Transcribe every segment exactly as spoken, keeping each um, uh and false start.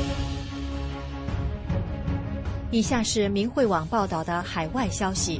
以下是明慧网报道的海外消息，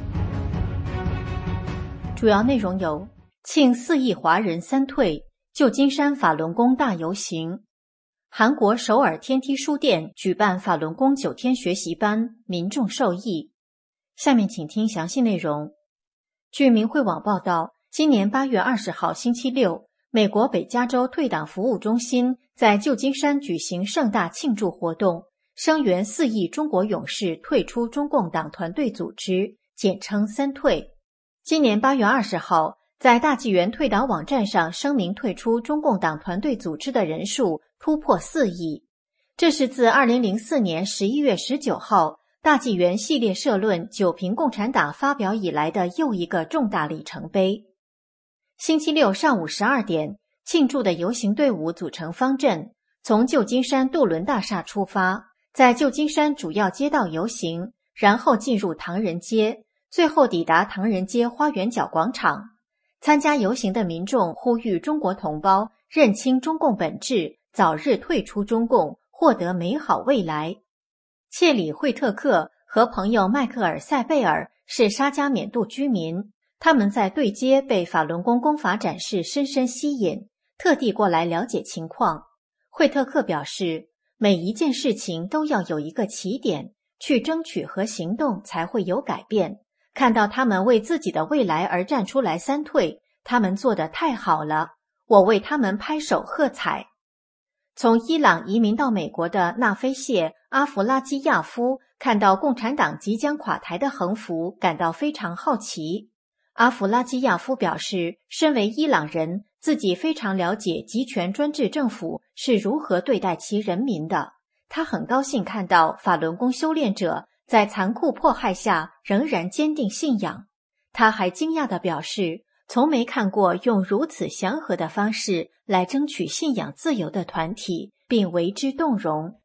主要内容有：庆四亿华人三退，旧金山法轮功大游行；韩国首尔天梯书店举办法轮功九天学习班，民众受益。下面请听详细内容。据明慧网报道，今年八月二十号星期六，美国北加州退党服务中心在旧金山举行盛大庆祝活动，声援四亿中国勇士退出中共党团队组织，简称三退。今年八月二十号，在大纪元退党网站上声明退出中共党团队组织的人数突破四亿，这是自二零零四年十一月十九号大纪元系列社论九评共产党发表以来的又一个重大里程碑。星期六上午十二点，庆祝的游行队伍组成方阵，从旧金山杜伦大厦出发，在旧金山主要街道游行，然后进入唐人街，最后抵达唐人街花园角广场。参加游行的民众呼吁中国同胞认清中共本质，早日退出中共，获得美好未来。切里惠特克和朋友迈克尔·塞贝尔是沙加缅度居民，他们在对街被法轮功功法展示深深吸引，特地过来了解情况。惠特克表示，每一件事情都要有一个起点，去争取和行动才会有改变。看到他们为自己的未来而站出来三退，他们做得太好了，我为他们拍手喝彩。从伊朗移民到美国的纳菲谢·阿弗拉基亚夫看到共产党即将垮台的横幅，感到非常好奇。阿弗拉基亚夫表示，身为伊朗人，自己非常了解集权专制政府是如何对待其人民的。他很高兴看到法轮功修炼者在残酷迫害下仍然坚定信仰。他还惊讶地表示，从没看过用如此祥和的方式来争取信仰自由的团体，并为之动容。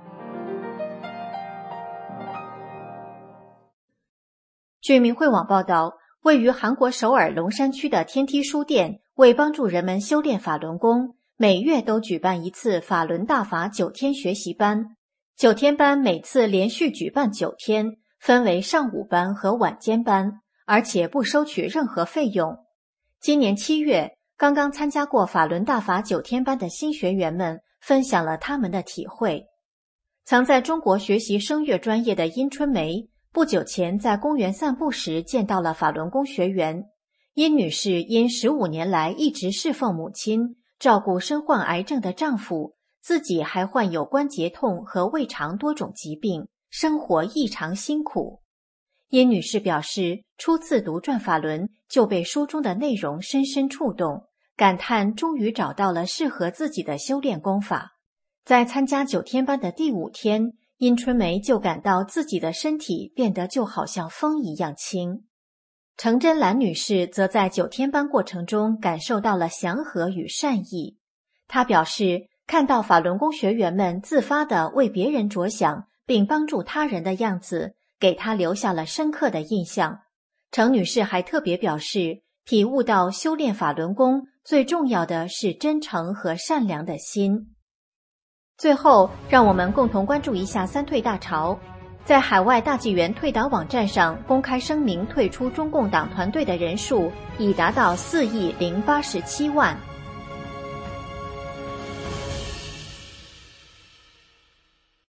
据明慧网报道，位于韩国首尔龙山区的天梯书店为帮助人们修炼法轮功，每月都举办一次法轮大法九天学习班。九天班每次连续举办九天，分为上午班和晚间班，而且不收取任何费用。今年七月，刚刚参加过法轮大法九天班的新学员们分享了他们的体会。曾在中国学习声乐专业的殷春梅，不久前在公园散步时见到了法轮功学员。殷女士因十五年来一直侍奉母亲，照顾身患癌症的丈夫，自己还患有关节痛和胃肠多种疾病，生活异常辛苦。殷女士表示，初次读转法轮就被书中的内容深深触动，感叹终于找到了适合自己的修炼功法。在参加九天班的第五天，殷春梅就感到自己的身体变得就好像风一样轻。程真兰女士则在九天班过程中感受到了祥和与善意。她表示，看到法轮功学员们自发地为别人着想并帮助他人的样子，给她留下了深刻的印象。程女士还特别表示，体悟到修炼法轮功最重要的是真诚和善良的心。最后，让我们共同关注一下三退大潮。在海外大纪元退党网站上公开声明退出中共党团队的人数已达到四亿零八十七万。